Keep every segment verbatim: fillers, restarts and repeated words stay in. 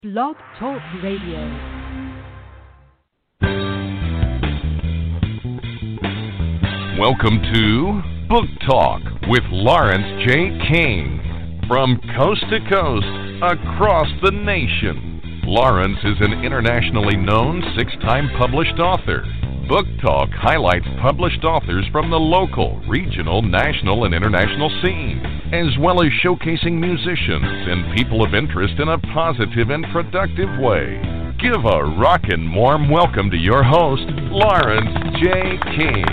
Blog Talk Radio. Welcome to Book Talk with Lawrence J. King. From coast to coast, across the nation, Lawrence is an internationally known six-time published author. Book Talk highlights published authors from the local, regional, national, and international scene, as well as showcasing musicians and people of interest in a positive and productive way. Give a rockin' warm welcome to your host, Lawrence J. King.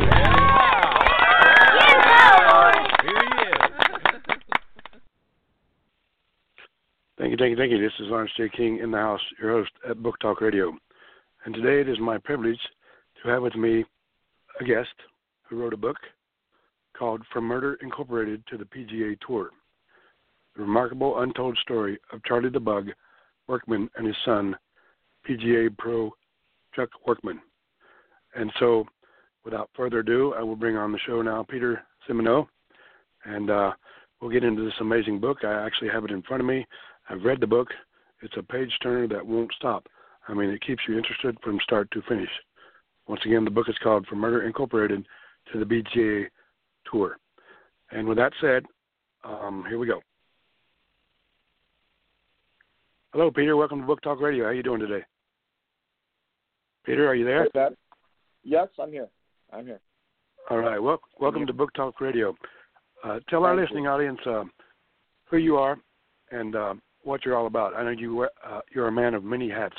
Thank you, thank you, thank you. This is Lawrence J. King in the house, your host at Book Talk Radio. And today it is my privilege to have with me a guest who wrote a book called From Murder Incorporated to the P G A Tour, the remarkable untold story of Charlie the Bug Workman and his son, P G A Pro Chuck Workman. And so, without further ado, I will bring on the show now Peter Simoneau, and uh, we'll get into this amazing book. I actually have it in front of me. I've read the book. It's a page-turner that won't stop. I mean, it keeps you interested from start to finish. Once again, the book is called From Murder Incorporated to the P G A Tour. And with that said, um, here we go. Hello, Peter. Welcome to Book Talk Radio. How are you doing today? Peter, are you there? Hey, Pat. Yes, I'm here. I'm here. All right. Well, welcome to Book Talk Radio. Uh, tell our Thank listening you. audience uh, who you are and uh, what you're all about. I know you wear, uh, you're a man of many hats.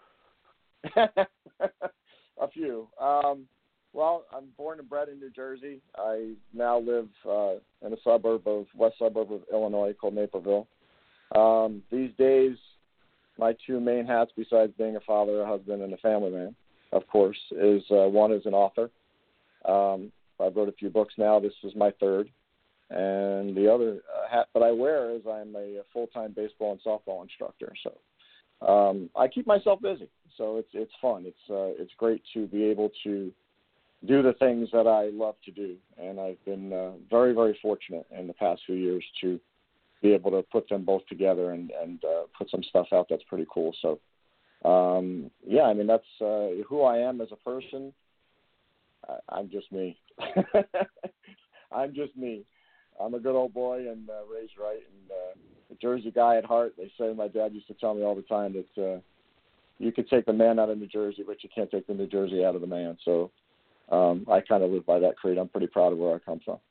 A few. Um, well, I'm born and bred in New Jersey. I now live uh, in a suburb of, west suburb of Illinois called Naperville. Um, these days, my two main hats, besides being a father, a husband, and a family man, of course, is uh, one is an author. Um, I've wrote a few books now. This is my third. And the other uh, hat that I wear is I'm a full-time baseball and softball instructor. So um, I keep myself busy. So it's it's fun. It's uh, it's great to be able to do the things that I love to do. And I've been uh, very, very fortunate in the past few years to be able to put them both together and, and uh, put some stuff out that's pretty cool. So, um, yeah, I mean, that's uh, who I am as a person. I, I'm just me. I'm just me. I'm a good old boy and uh, raised right, and uh, a Jersey guy at heart. They say, my dad used to tell me all the time that uh, you could take the man out of New Jersey, but you can't take the New Jersey out of the man. So um, I kind of live by that creed. I'm pretty proud of where I come from.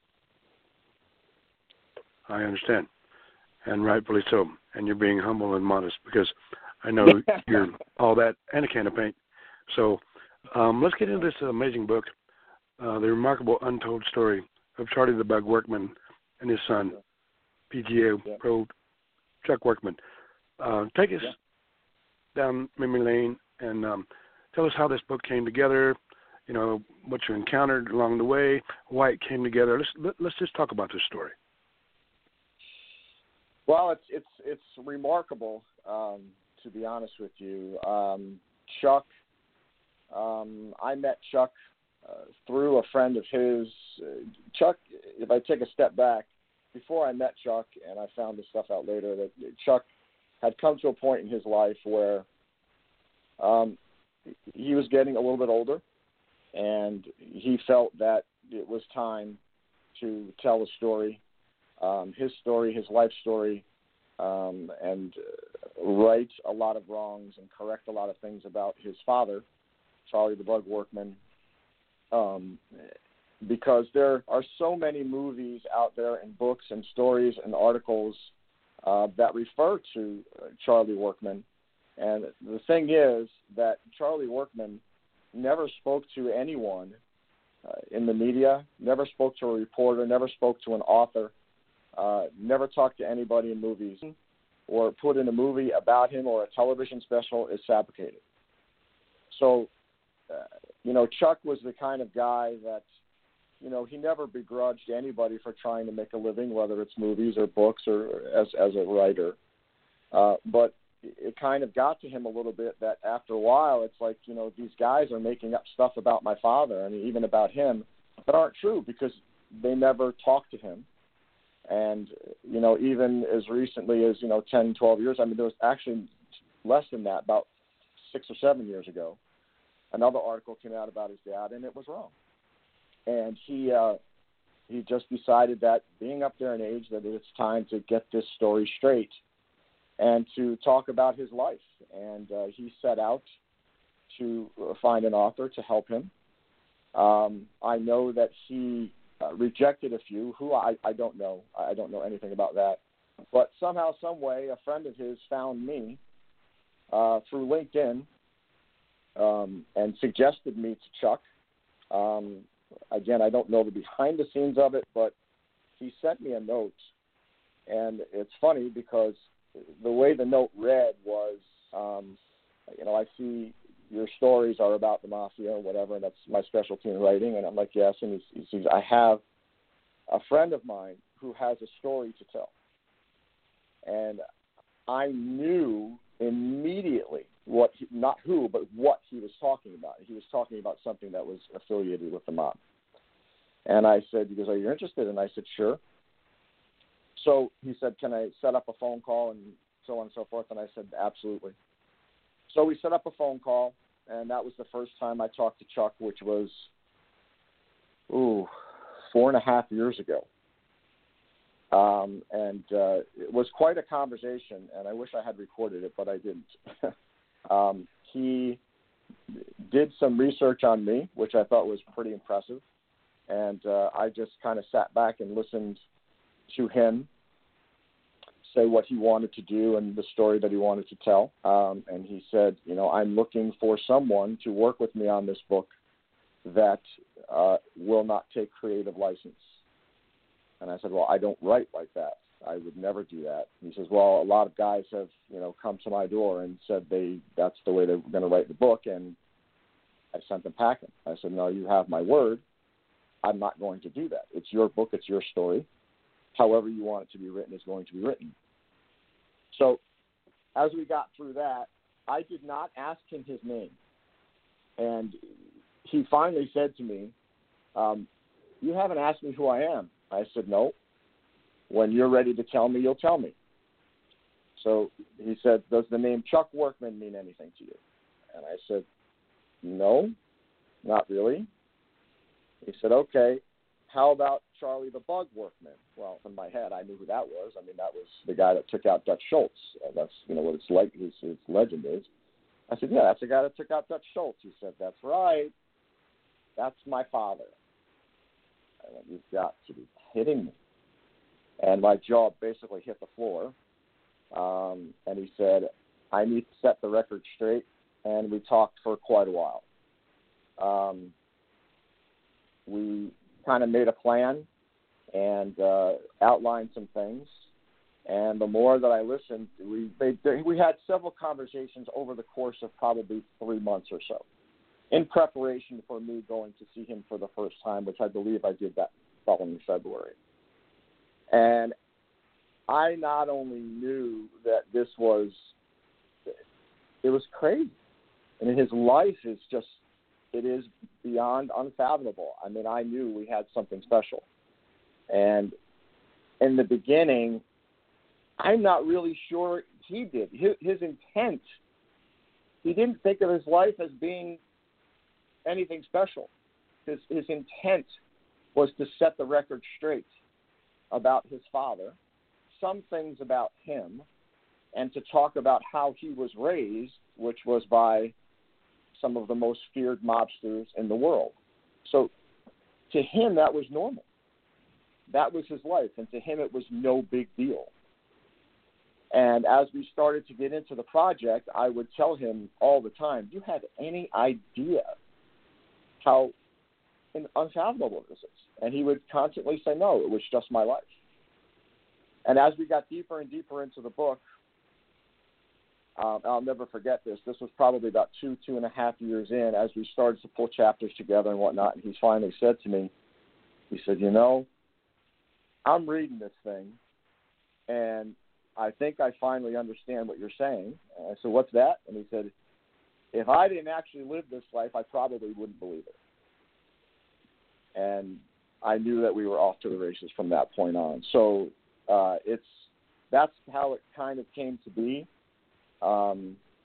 I understand, and rightfully so. And you're being humble and modest because I know you're all that and a can of paint. So um, let's get into this amazing book, uh, The Remarkable Untold Story of Charlie the Bug Workman and his son, P G A yeah. Pro Chuck Workman. Uh, take us yeah. down memory lane and um, tell us how this book came together, you know, what you encountered along the way, why it came together. Let's, let, let's just talk about this story. Well, it's it's it's remarkable, um, to be honest with you. Um, Chuck, um, I met Chuck uh, through a friend of his. Uh, Chuck, if I take a step back, before I met Chuck, and I found this stuff out later, that Chuck had come to a point in his life where um, he was getting a little bit older, and he felt that it was time to tell a story, um, his story, his life story, um, and right a lot of wrongs and correct a lot of things about his father, Charlie the Bug Workman, um, because there are so many movies out there and books and stories and articles uh, that refer to uh, Charlie Workman. And the thing is that Charlie Workman never spoke to anyone uh, in the media, never spoke to a reporter, never spoke to an author, uh, never talked to anybody in movies, or put in a movie about him or a television special is fabricated. So, uh, you know, Chuck was the kind of guy that, you know, he never begrudged anybody for trying to make a living, whether it's movies or books or as as a writer. Uh, but it kind of got to him a little bit that after a while, it's like, you know, these guys are making up stuff about my father, I mean, even about him, that aren't true because they never talked to him. And, you know, even as recently as, you know, ten, twelve years, I mean, there was actually less than that, about six or seven years ago, another article came out about his dad, and it was wrong. And he uh, he just decided that being up there in age, that it's time to get this story straight and to talk about his life. And uh, he set out to find an author to help him. Um, I know that he uh, rejected a few who I, I don't know. I don't know anything about that. But somehow, some way, a friend of his found me uh, through LinkedIn um, and suggested me to Chuck. Um, again, I don't know the behind the scenes of it, but he sent me a note. And it's funny because the way the note read was, um, you know, I see your stories are about the mafia or whatever, and that's my specialty in writing. And I'm like, yes. And he, he says, I have a friend of mine who has a story to tell. And I knew immediately what, he, not who, but what he was talking about. He was talking about something that was affiliated with the mob. And I said, he goes, are you interested? And I said, sure. So he said, can I set up a phone call and so on and so forth? And I said, absolutely. So we set up a phone call, and that was the first time I talked to Chuck, which was, ooh, four and a half years ago. Um, and uh, it was quite a conversation, and I wish I had recorded it, but I didn't. um, he did some research on me, which I thought was pretty impressive, and uh, I just kind of sat back and listened to him say what he wanted to do and the story that he wanted to tell. Um, and he said, you know, I'm looking for someone to work with me on this book that uh, will not take creative license. And I said, well, I don't write like that. I would never do that. And he says, well, a lot of guys have, you know, come to my door and said they that's the way they were going to write the book, and I sent them packing. I said, no, you have my word. I'm not going to do that. It's your book. It's your story. However you want it to be written is going to be written. So as we got through that, I did not ask him his name. And he finally said to me, um, you haven't asked me who I am. I said, no. When you're ready to tell me, you'll tell me. So he said, does the name Chuck Workman mean anything to you? And I said, no, not really. He said, okay, how about Charlie the Bug Workman? Well, in my head, I knew who that was. I mean, that was the guy that took out Dutch Schultz. Uh, that's, you know, what it's like, his, his legend is. I said, yeah, that's the guy that took out Dutch Schultz. He said, that's right. That's my father. I went, you've got to be kidding me. And my jaw basically hit the floor. Um, and he said, I need to set the record straight. And we talked for quite a while. Um, we kind of made a plan and uh, outlined some things. And the more that I listened, we they, we had several conversations over the course of probably three months or so in preparation for me going to see him for the first time, which I believe I did that following February. And I not only knew that this was, it was crazy. I mean, his life is just, it is beyond unfathomable. I mean, I knew we had something special. And in the beginning, I'm not really sure he did. His, his intent, he didn't think of his life as being anything special. His, his intent was to set the record straight about his father, some things about him, and to talk about how he was raised, which was by some of the most feared mobsters in the world. So to him, that was normal. That was his life, and to him, it was no big deal. And as we started to get into the project, I would tell him all the time, do you have any idea how unfathomable this is? And he would constantly say, no, it was just my life. And as we got deeper and deeper into the book, um, I'll never forget this. This was probably about two, two and a half years in as we started to pull chapters together and whatnot. And he finally said to me, he said, you know, I'm reading this thing, and I think I finally understand what you're saying. And I said, what's that? And he said, if I didn't actually live this life, I probably wouldn't believe it. And I knew that we were off to the races from that point on. So uh, it's that's how it kind of came to be. Um,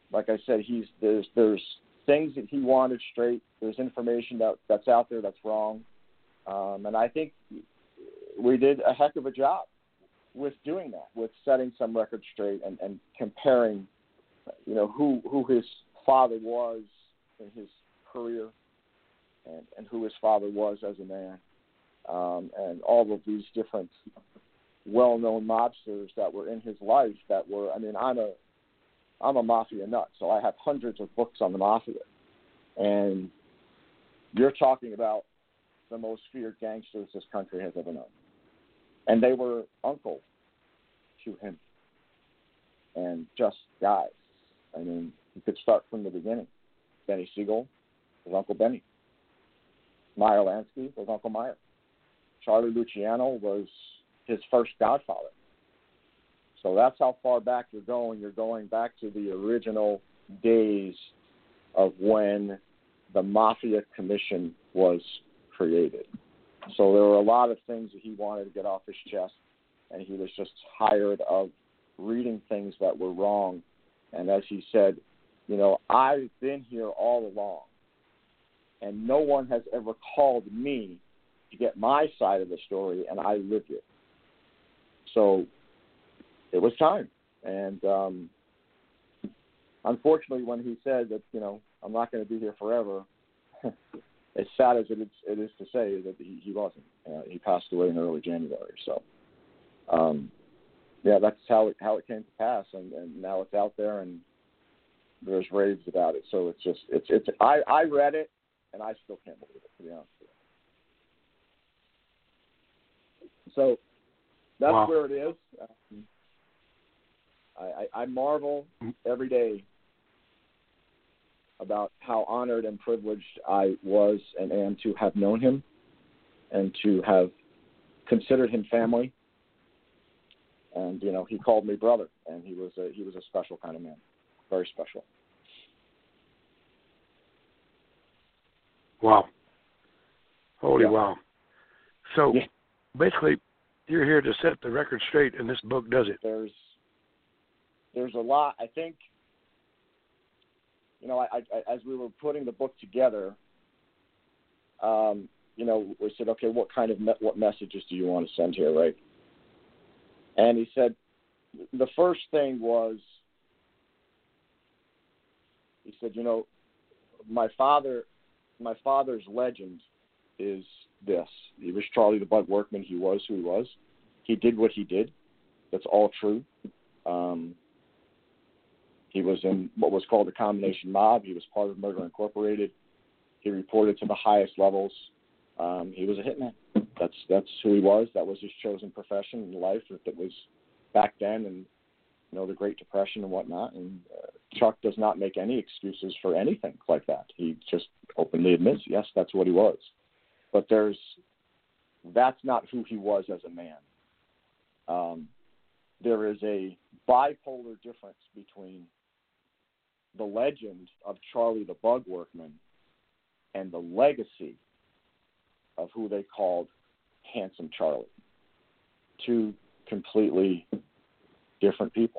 like I said, he's there's there's things that he wanted straight. There's information that that's out there that's wrong, um, and I think we did a heck of a job with doing that, with setting some records straight and, and comparing, you know, who who his father was in his career and, and who his father was as a man, um, and all of these different well-known mobsters that were in his life that were, I mean, I'm a, I'm a mafia nut, so I have hundreds of books on the mafia, and you're talking about the most feared gangsters this country has ever known. And they were uncle to him and just guys. I mean, you could start from the beginning. Benny Siegel was Uncle Benny. Meyer Lansky was Uncle Meyer. Charlie Luciano was his first godfather. So that's how far back you're going. You're going back to the original days of when the Mafia Commission was created. So there were a lot of things that he wanted to get off his chest, and he was just tired of reading things that were wrong. And as he said, you know, I've been here all along, and no one has ever called me to get my side of the story, and I lived it. So it was time. And um, unfortunately, when he said that, you know, I'm not going to be here forever, as sad as it is, it is to say that he, he wasn't. Uh, he passed away in early January. So, um, yeah, that's how it how it came to pass, and, and now it's out there, and there's raves about it. So it's just it's it's. I, I read it, and I still can't believe it, to be honest with you. So that's wow. where it is. Um, I, I, I marvel every day about how honored and privileged I was and am to have known him and to have considered him family. And, you know, he called me brother, and he was a, he was a special kind of man, very special. Wow. Holy yeah. wow. So yeah. basically, you're here to set the record straight, and this book does it. There's, there's a lot, I think. You know, I, I, as we were putting the book together, um, you know, we said, okay, what kind of me- what messages do you want to send here, right? And he said, the first thing was, he said, you know, my father, my father's legend is this. He was Charlie the Bug Workman. He was who he was. He did what he did. That's all true. Um, He was in what was called the combination mob. He was part of Murder Incorporated. He reported to the highest levels. Um, he was a hitman. That's that's who he was. That was his chosen profession in life. That was back then, and you know the Great Depression and whatnot. And uh, Chuck does not make any excuses for anything like that. He just openly admits, yes, that's what he was. But there's that's not who he was as a man. Um, there is a bipolar difference between the legend of Charlie the Bug Workman and the legacy of who they called Handsome Charlie. Two completely different people.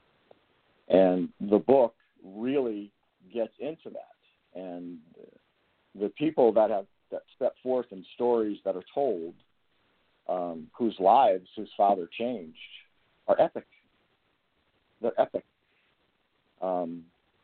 And the book really gets into that. And the people that have that step forth in stories that are told, um, whose lives his father changed, are epic. They're epic. Um,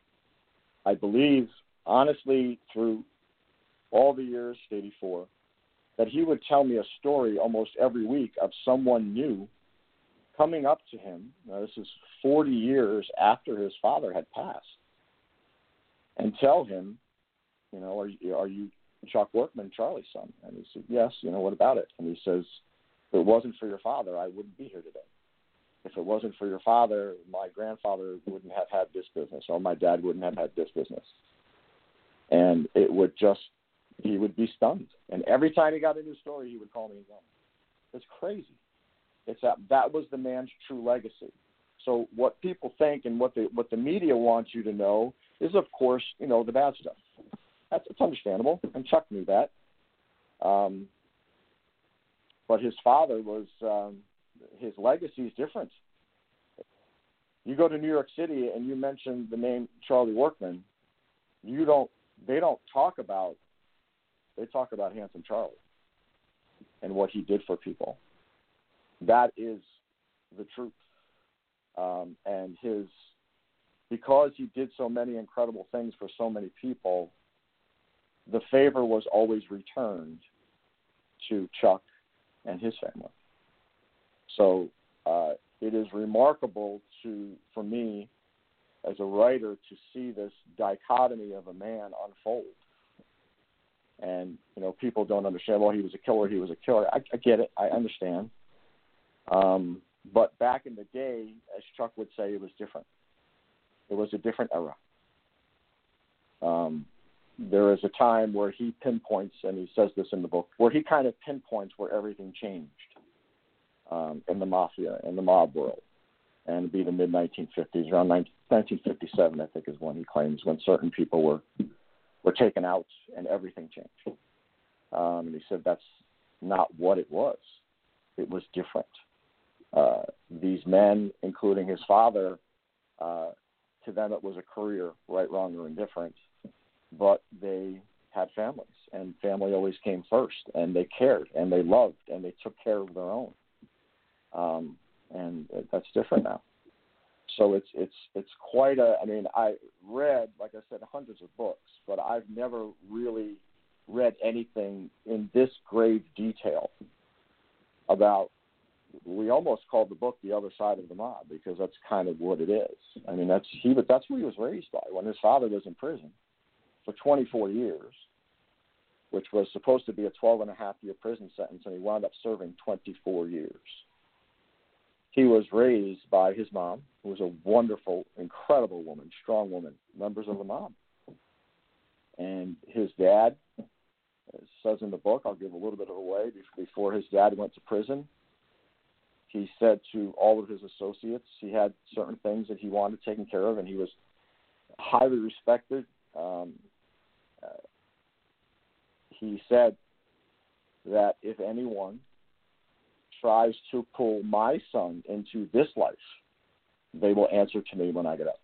I believe, honestly, through all the years, eighty-four, that he would tell me a story almost every week of someone new coming up to him. Now, this is forty years after his father had passed, and tell him, you know, are you, are you Chuck Workman, Charlie's son? And he said, yes, you know, what about it? And he says, if it wasn't for your father, I wouldn't be here today. If it wasn't for your father, my grandfather wouldn't have had this business, or my dad wouldn't have had this business. And it would just, he would be stunned. And every time he got a new story, he would call me his own. It's crazy. It's that that was the man's true legacy. So what people think and what the what the media wants you to know is, of course, you know, the bad stuff. That's it's understandable, and Chuck knew that. Um, but his father was. Um, His legacy is different. You go to New York City and you mention the name Charlie Workman, you don't. They don't talk about. They talk about Handsome Charlie and what he did for people. That is the truth. Um, and his, because he did so many incredible things for so many people, the favor was always returned to Chuck and his family. So uh, it is remarkable to, for me, as a writer, to see this dichotomy of a man unfold. And, you know, people don't understand, well, he was a killer, he was a killer. I, I get it. I understand. Um, but back in the day, as Chuck would say, it was different. It was a different era. Um, there is a time where he pinpoints, and he says this in the book, where he kind of pinpoints where everything changed um, in the mafia, in the mob world. And it'd be the mid nineteen fifties, around nineteen fifty-seven, I think, is when he claims, when certain people were were taken out and everything changed. Um, and he said that's not what it was. It was different. Uh, these men, including his father, uh, to them it was a career, right, wrong, or indifferent, but they had families, and family always came first, and they cared, and they loved, and they took care of their own. Um, and that's different now. So it's it's it's quite a. I mean, I read, like I said, hundreds of books, but I've never really read anything in this grave detail about. We almost called the book "The Other Side of the Mob" because that's kind of what it is. I mean, that's he, but that's what he was raised by. When his father was in prison for twenty-four years, which was supposed to be a twelve and a half year prison sentence, and he wound up serving twenty-four years. He was raised by his mom, who was a wonderful, incredible woman, strong woman, members of the mob. And his dad, as it says in the book, I'll give a little bit of away, before his dad went to prison, he said to all of his associates he had certain things that he wanted taken care of, and he was highly respected. Um, uh, he said that if anyone tries to pull my son into this life, they will answer to me when I get up.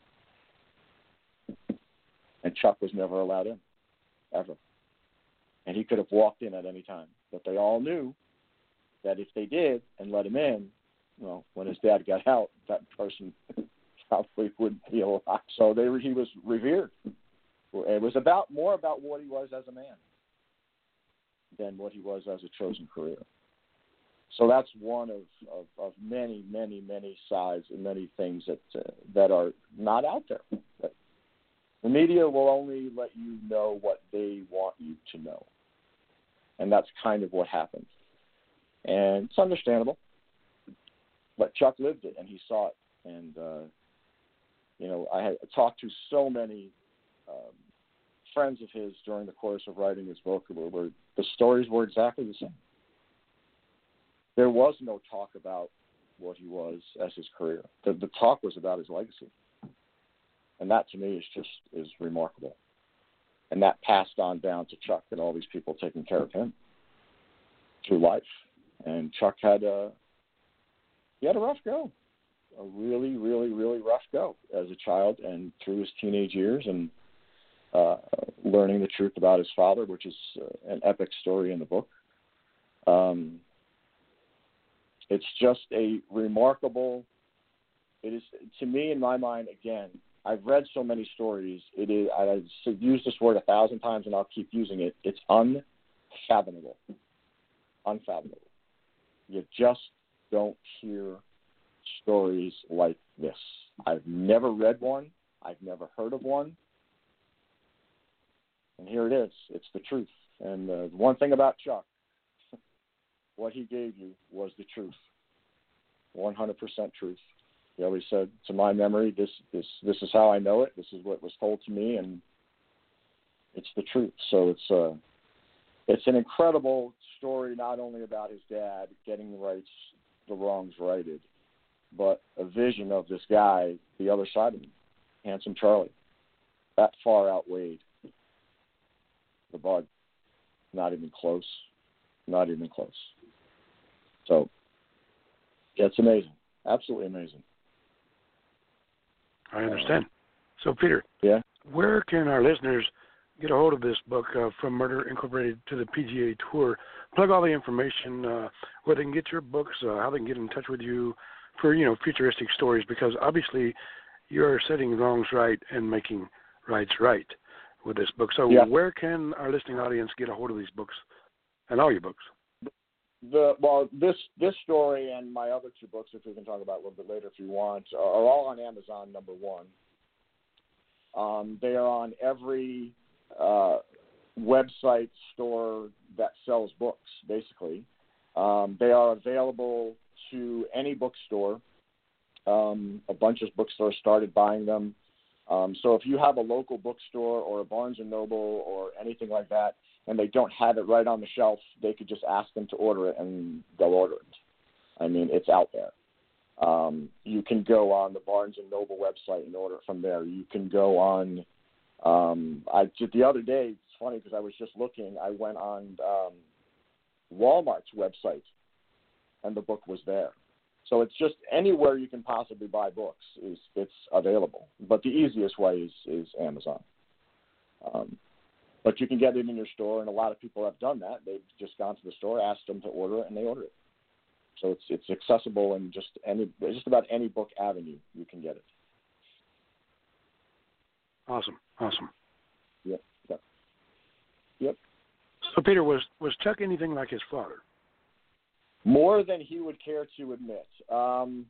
And Chuck was never allowed in, ever. And he could have walked in at any time. But they all knew that if they did and let him in, well, when his dad got out, that person probably wouldn't be alive. So they were, he was revered. It was about more about what he was as a man than what he was as a chosen career. So that's one of, of, of many, many, many sides and many things that uh, that are not out there. But the media will only let you know what they want you to know. And that's kind of what happened. And it's understandable. But Chuck lived it, and he saw it. And, uh, you know, I had talked to so many um, friends of his during the course of writing his book where, where the stories were exactly the same. There was no talk about what he was as his career. The, the talk was about his legacy. And that, to me, is just is remarkable. And that passed on down to Chuck and all these people taking care of him through life. And Chuck had a, he had a rough go, a really, really, really rough go as a child and through his teenage years, and uh, learning the truth about his father, which is uh, an epic story in the book. Um, it's just a remarkable, it is, to me, in my mind, again, I've read so many stories. It is, I've used this word a thousand times, and I'll keep using it. It's unfathomable. Unfathomable. You just don't hear stories like this. I've never read one. I've never heard of one. And here it is. It's the truth. And uh, the one thing about Chuck, what he gave you was the truth. one hundred percent truth. He always said, to my memory, this, this, this is how I know it. This is what was told to me, and it's the truth. So it's uh, it's an incredible story, not only about his dad getting the rights, the wrongs righted, but a vision of this guy, the other side of him, Handsome Charlie. That far outweighed the bug. Not even close. Not even close. So, yeah, it's amazing. Absolutely amazing. I understand. So, Peter, Yeah. where can our listeners get a hold of this book, uh, From Murder Incorporated to the P G A Tour? Plug all the information, uh, where they can get your books, uh, how they can get in touch with you for, you know, futuristic stories, because obviously you're setting wrongs right and making rights right with this book. So yeah. where can our listening audience get a hold of these books and all your books? The well, this this story and my other two books, which we can talk about a little bit later if you want, are all on Amazon, number one. Um, they are on every uh, website store that sells books, basically. Um, they are available to any bookstore. Um, a bunch of bookstores started buying them. Um, so if you have a local bookstore or a Barnes and Noble or anything like that, and they don't have it right on the shelf, they could just ask them to order it, and they'll order it. I mean, it's out there. Um, you can go on the Barnes and Noble website and order it from there. You can go on, um, I, the other day, it's funny because I was just looking, I went on um, Walmart's website, and the book was there. So it's just anywhere you can possibly buy books is it's available. But the easiest way is, is Amazon. Um, but you can get it in your store, and a lot of people have done that. They've just gone to the store, asked them to order it, and they order it. So it's it's accessible in just any just about any book avenue you can get it. Awesome, awesome. Yep, yep, yep. So, Peter, was, was Chuck anything like his father? More than he would care to admit. Um,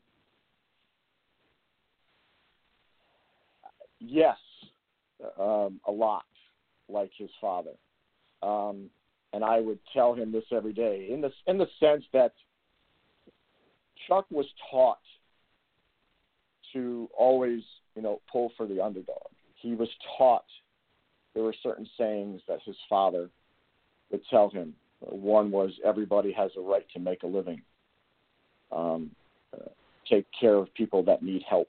yes, um, a lot like his father. Um, and I would tell him this every day in the, in the sense that Chuck was taught to always, you know, pull for the underdog. He was taught there were certain sayings that his father would tell him. One was, everybody has a right to make a living. Um, uh, take care of people that need help.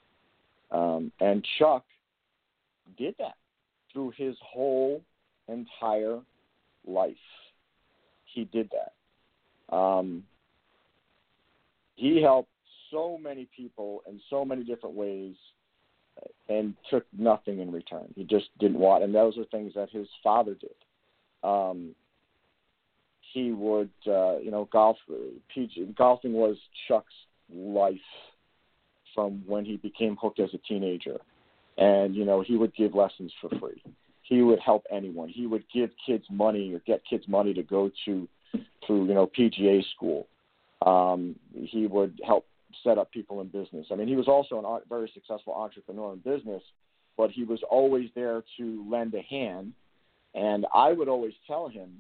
Um, and Chuck did that through his whole entire life. He did that. Um, he helped so many people in so many different ways and took nothing in return. He just didn't want, and those are things that his father did. Um, he would, uh, you know, golf. P G, golfing was Chuck's life from when he became hooked as a teenager. And, you know, he would give lessons for free. He would help anyone. He would give kids money or get kids money to go to, through, you know, P G A school. Um, he would help set up people in business. I mean, he was also a very successful entrepreneur in business, but he was always there to lend a hand. And I would always tell him,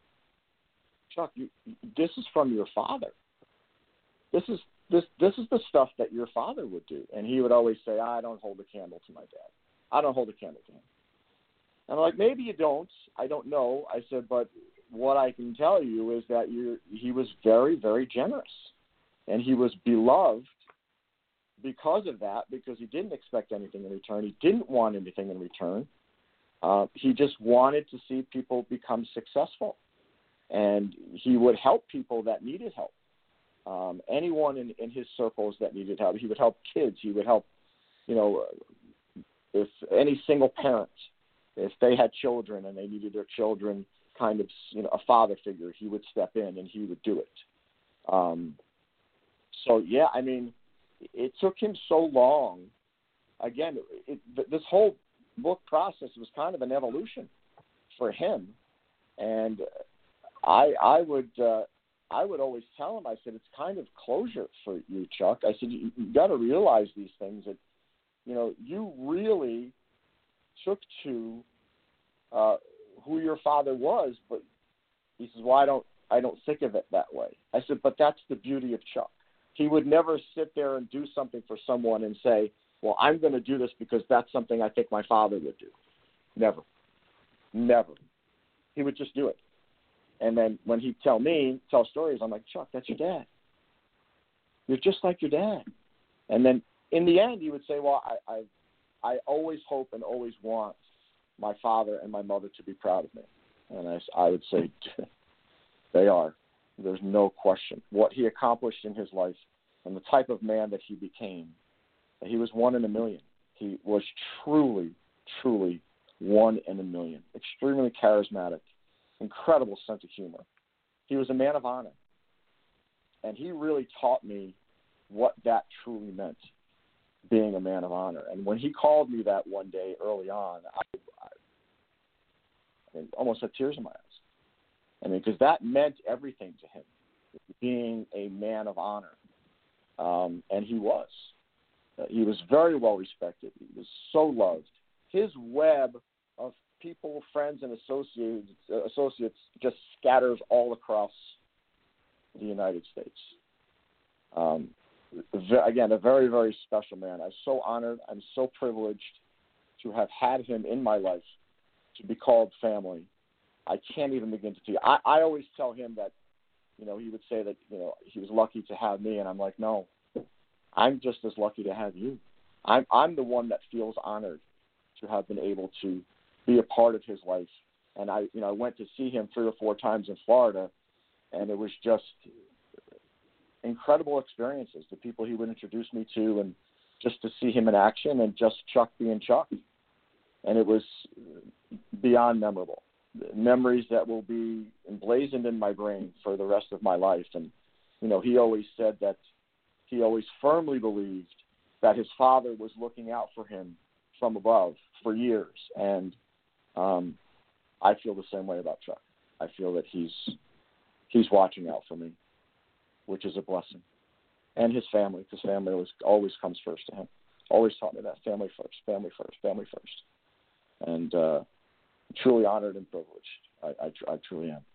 Chuck, you, this is from your father. This is this this is the stuff that your father would do. And he would always say, I don't hold a candle to my dad. I don't hold a candle to him. And I'm like, maybe you don't. I don't know. I said, but what I can tell you is that you he was very, very generous. And he was beloved because of that, because he didn't expect anything in return. He didn't want anything in return. Uh, he just wanted to see people become successful. And he would help people that needed help. Um, anyone in, in his circles that needed help. He would help kids. He would help, you know, if any single parent, if they had children and they needed their children kind of, you know, a father figure, he would step in and he would do it. Um, so, yeah, I mean, it took him so long. Again, it, this whole book process was kind of an evolution for him. And I, I would, uh, I would always tell him, I said, it's kind of closure for you, Chuck. I said, you, you got to realize these things that, you know, you really took to uh, who your father was, but he says, well, I don't, I don't think of it that way. I said, but that's the beauty of Chuck. He would never sit there and do something for someone and say, well, I'm going to do this because that's something I think my father would do. Never. Never. He would just do it. And then when he'd tell me, tell stories, I'm like, Chuck, that's your dad. You're just like your dad. And then in the end, he would say, well, I, I, I always hope and always want my father and my mother to be proud of me. And I, I would say, they are. There's no question. What he accomplished in his life and the type of man that he became, he was one in a million. he was truly, truly one in a million. Extremely charismatic, incredible sense of humor. He was a man of honor. And he really taught me what that truly meant, being a man of honor. And when he called me that one day early on, I, I, I mean, almost had tears in my eyes. I mean, because that meant everything to him, being a man of honor. Um, and he was. Uh, he was very well respected. He was so loved. His web of people, friends, and associates, uh, associates just scatters all across the United States. Um, again, a very, very special man. I'm so honored. I'm so privileged to have had him in my life, to be called family. I can't even begin to tell you. I, I always tell him that, you know, he would say that, you know, he was lucky to have me, and I'm like, no, I'm just as lucky to have you. I'm I'm the one that feels honored to have been able to be a part of his life. And I, you know, I went to see him three or four times in Florida, and it was just incredible experiences. The people he would introduce me to, and just to see him in action, and just Chuck being Chuck. And it was beyond memorable. Memories that will be emblazoned in my brain for the rest of my life. And, you know, he always said that he always firmly believed that his father was looking out for him from above for years. And um, I feel the same way about Chuck. I feel that he's he's watching out for me, which is a blessing. And his family, because family always, always comes first to him. Always taught me that, family first, family first, family first. And uh, truly honored and privileged. I, I, I truly am.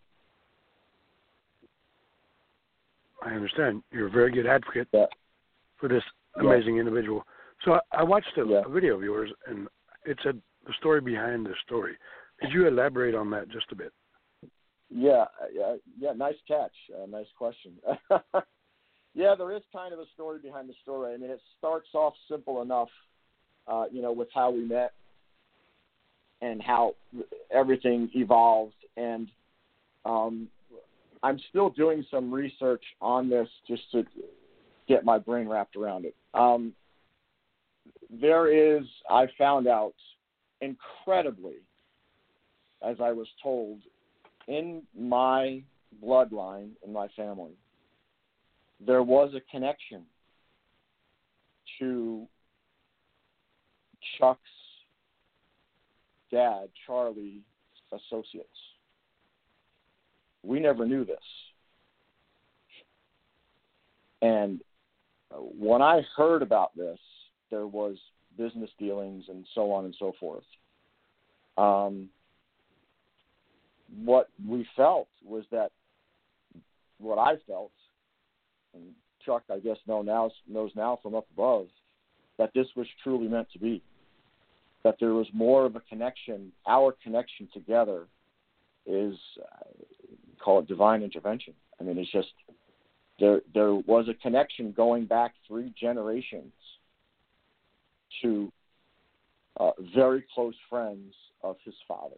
I understand. You're a very good advocate yeah. for this yeah. amazing individual. So I, I watched a, yeah. a video of yours, and it said the story behind the story. Could you elaborate on that just a bit? Yeah, yeah, yeah. Nice catch. Uh, nice question. Yeah, there is kind of a story behind the story. I mean, it starts off simple enough, uh, you know, with how we met and how everything evolved. And um, I'm still doing some research on this just to get my brain wrapped around it. Um, there is, I found out, incredibly, as I was told, in my bloodline, in my family, there was a connection to Chuck's dad, Charlie, associates. We never knew this. And when I heard about this, there was business dealings and so on and so forth. Um, what we felt was that, what I felt, and Chuck, I guess, know now, knows now from up above, that this was truly meant to be. That there was more of a connection. Our connection together is, uh, call it divine intervention. I mean, it's just, there there was a connection going back three generations to uh, very close friends of his father's.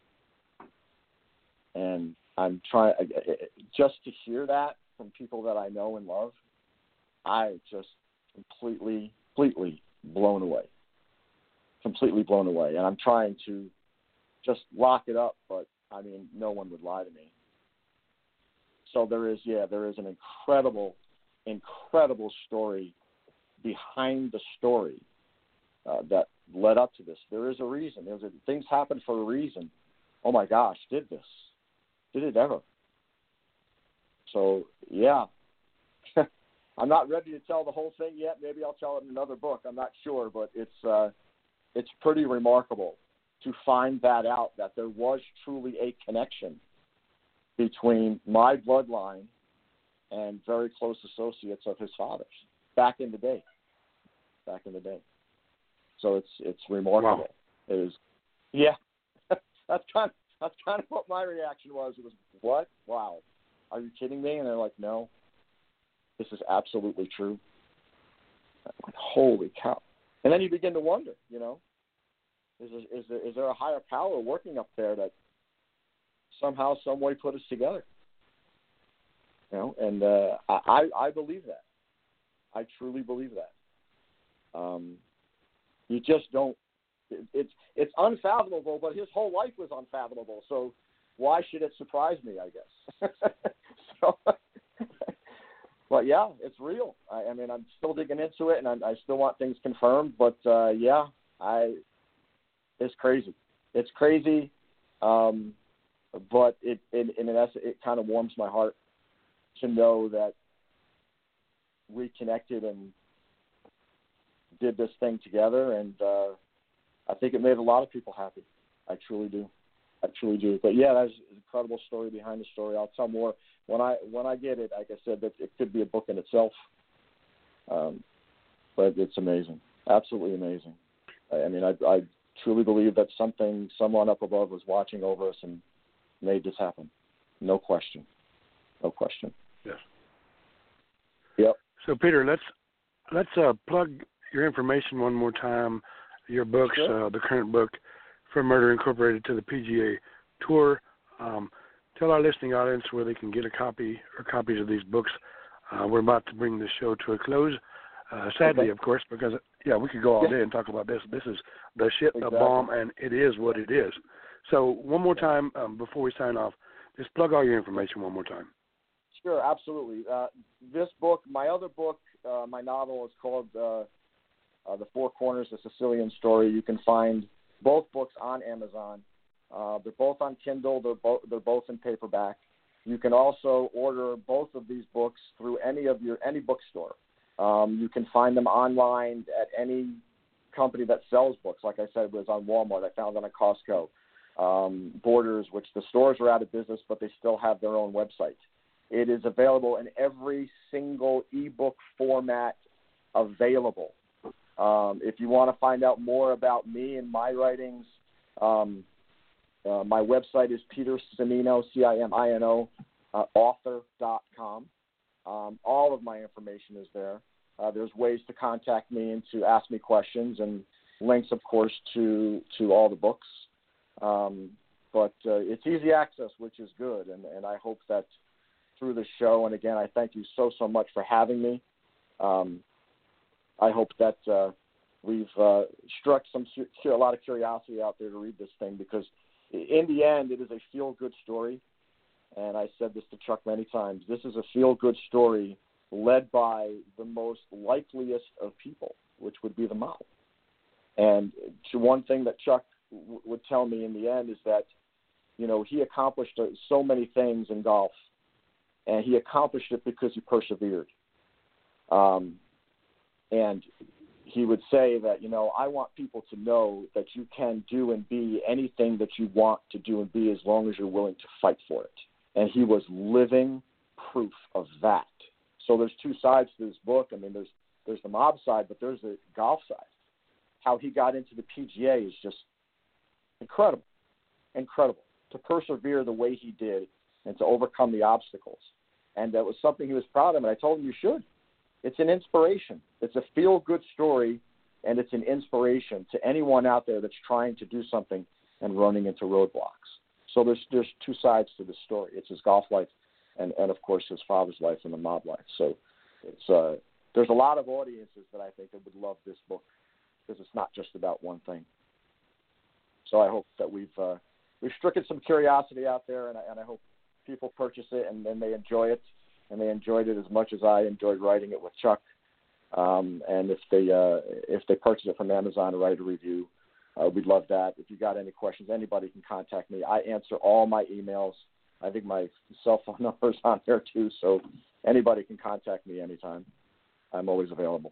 And I'm trying, just to hear that from people that I know and love, I just completely, completely blown away. Completely blown away. And I'm trying to just lock it up, but, I mean, no one would lie to me. So there is, yeah, there is an incredible, incredible story behind the story uh, that led up to this. There is a reason. There's a, things happen for a reason. Oh, my gosh, did this? Did it ever? So, yeah. I'm not ready to tell the whole thing yet. Maybe I'll tell it in another book. I'm not sure, but it's uh, it's pretty remarkable to find that out, that there was truly a connection between my bloodline and very close associates of his father's back in the day. Back in the day. So it's it's remarkable. Wow. It is, yeah. that's kind of, that's kind of what my reaction was. It was, what? Wow. Are you kidding me? And they're like, no, this is absolutely true. I'm like, holy cow. And then you begin to wonder, you know, is there, is there, is there a higher power working up there that somehow, some way put us together? You know, and uh, I, I believe that. I truly believe that. Um, You just don't. It, it's it's unfathomable, but his whole life was unfathomable. So why should it surprise me? I guess. so, but yeah, it's real. I, I mean, I'm still digging into it, and I, I still want things confirmed. But uh, yeah, I. It's crazy. It's crazy. Um, but it, it in essence, it kind of warms my heart to know that we connected and did this thing together, and uh, I think it made a lot of people happy. I truly do. I truly do. But yeah, that's an incredible story behind the story. I'll tell more when I when I get it. Like I said, that it could be a book in itself. Um, but it's amazing, absolutely amazing. I, I mean, I, I truly believe that something, someone up above, was watching over us and made this happen. No question. No question. Yes. Yep. So Peter, let's let's uh, plug your information one more time. Your books, sure. uh, the current book, From Murder Incorporated to the P G A Tour. Um, tell our listening audience where they can get a copy or copies of these books. Uh, we're about to bring the show to a close. Uh, sadly, okay. of course, because yeah, we could go all yeah. day and talk about this. This is the shit, exactly. the bomb, and it is what it is. So one more time um, before we sign off, just plug all your information one more time. Sure, absolutely. Uh, this book, my other book, uh, my novel is called uh, uh, The Four Corners, A Sicilian Story. You can find both books on Amazon. Uh, they're both on Kindle. They're, bo- they're both in paperback. You can also order both of these books through any of your any bookstore. Um, you can find them online at any company that sells books. Like I said, it was on Walmart. I found them on Costco. Um, Borders, which the stores are out of business, but they still have their own website. It is available in every single ebook format available. Um, if you want to find out more about me and my writings, um, uh, my website is Peter Cimino, C I M I N O, uh, author dot com. Um, all of my information is there. Uh, there's ways to contact me and to ask me questions, and links, of course, to to all the books. Um, but uh, it's easy access, which is good, and, and I hope that through the show, and again, I thank you so, so much for having me. Um, I hope that uh, we've uh, struck some a lot of curiosity out there to read this thing, because in the end, it is a feel-good story. And I said this to Chuck many times. This is a feel-good story led by the most likeliest of people, which would be the mob. And one thing that Chuck w- would tell me in the end is that, you know, he accomplished uh, so many things in golf, and he accomplished it because he persevered. Um, and he would say that, you know, I want people to know that you can do and be anything that you want to do and be as long as you're willing to fight for it. And he was living proof of that. So there's two sides to this book. I mean, there's there's the mob side, but there's the golf side. How he got into the P G A is just incredible, incredible. To persevere the way he did and to overcome the obstacles. And that was something he was proud of, and I told him you should. It's an inspiration. It's a feel-good story, and it's an inspiration to anyone out there that's trying to do something and running into roadblocks. So there's there's two sides to this story. It's his golf life and, and of course, his father's life and the mob life. So it's uh, there's a lot of audiences that I think that would love this book, because it's not just about one thing. So I hope that we've uh, we've stricken some curiosity out there, and I, and I hope people purchase it and then they enjoy it, and they enjoyed it as much as I enjoyed writing it with Chuck. Um, and if they uh, if they purchase it from Amazon and write a review, uh, we'd love that. If you got any questions, anybody can contact me. I answer all my emails. I think my cell phone number is on there too, so anybody can contact me anytime. I'm always available.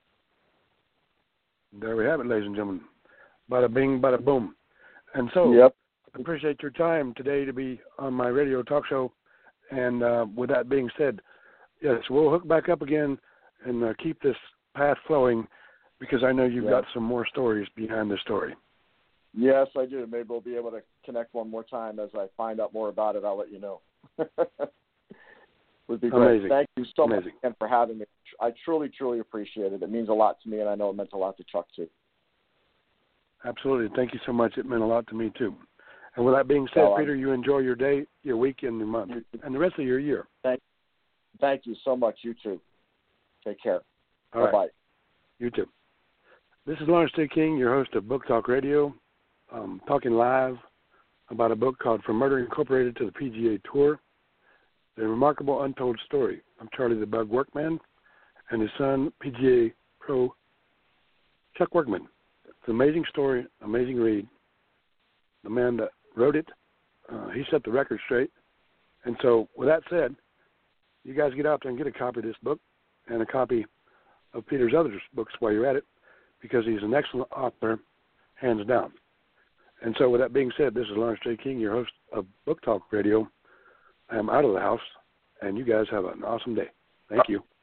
There we have it, ladies and gentlemen. Bada bing, bada boom. And so, yep. I appreciate your time today to be on my radio talk show. And uh, with that being said, yes, we'll hook back up again and uh, keep this path flowing, because I know you've yeah. got some more stories behind the story. Yes, I do. Maybe we'll be able to connect one more time as I find out more about it. I'll let you know. Would be great. Amazing. Thank you so Amazing. much again for having me. I truly, truly appreciate it. It means a lot to me, and I know it meant a lot to Chuck too. Absolutely. Thank you so much. It meant a lot to me too. And with that being said, so, Peter, you enjoy your day, your week, and your month, and the rest of your year. Thank, thank you so much. You too. Take care. All Bye-bye. Right. You too. This is Lawrence J. King, your host of Book Talk Radio, um, talking live about a book called From Murder Incorporated to the P G A Tour, The Remarkable Untold Story. I'm Charlie the Bug Workman and his son, P G A Pro Chuck Workman. It's an amazing story, amazing read. The man that wrote it, uh, he set the record straight. And so with that said, you guys get out there and get a copy of this book and a copy of Peter's other books while you're at it, because he's an excellent author, hands down. And so with that being said, this is Lawrence J. King, your host of Book Talk Radio. I am out of the house, and you guys have an awesome day. Thank you.